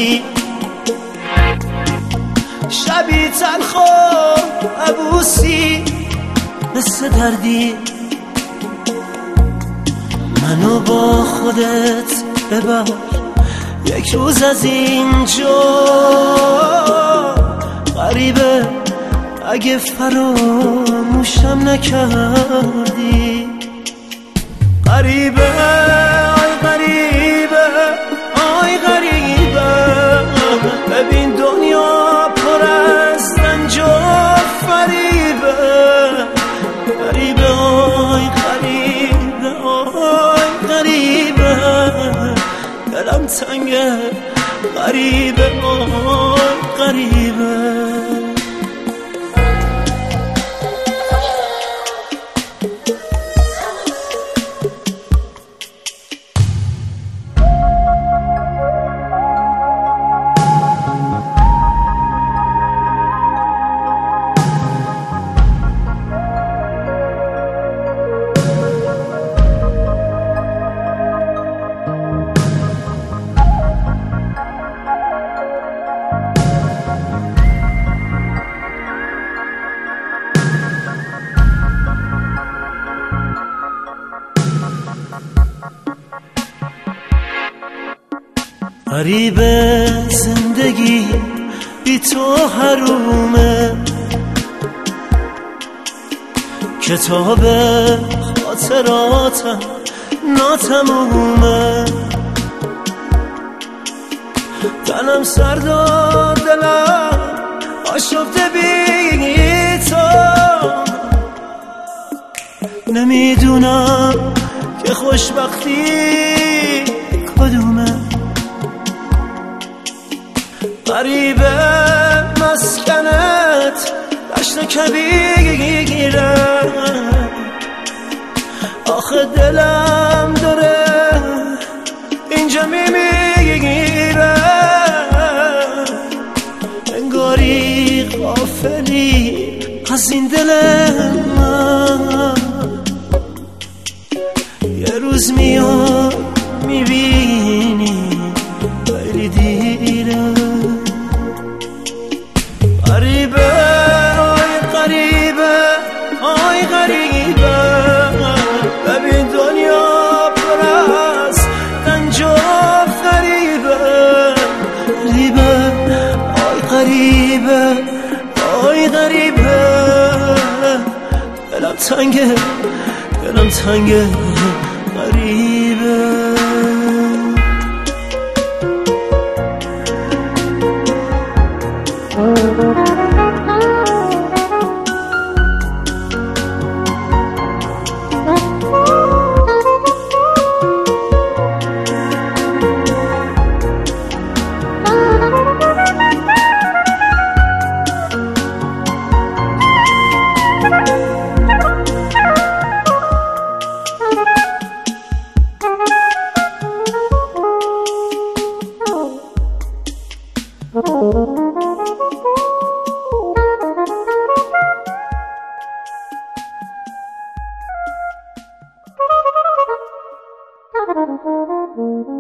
زدی، شبی تلخ و عبوسی مثل دردی. منو با خودت ببر یک روز از اینجا، غریبه اگه فراموشم نکردی. غریبه آی غریبه آی غریبه، ببین دنیا پر از رنج و فریبه. غریبه آی غریبه آی غریبه، دلم تنگه غریبه آی غریبه. غریبه زندگی بی تو حرومه، کتاب خاطراتم ناتمومه. تنم سرد و دلم آشفته بی تو، نمیدونم که خوشبختی کدومه. غریبه مسکنت دشت کبیره، آخه دلم داره اینجا میمیره. انگاری غافلی از این دل من، یه روز میاد میبینی خیلی دیره. غریبه آی غریبه آی غریبه، ببین دنیا پر از رنج و فریبه. غریبه آی غریبه آی غریبه، دلم تنگه دلم تنگه غریبه. Thank you.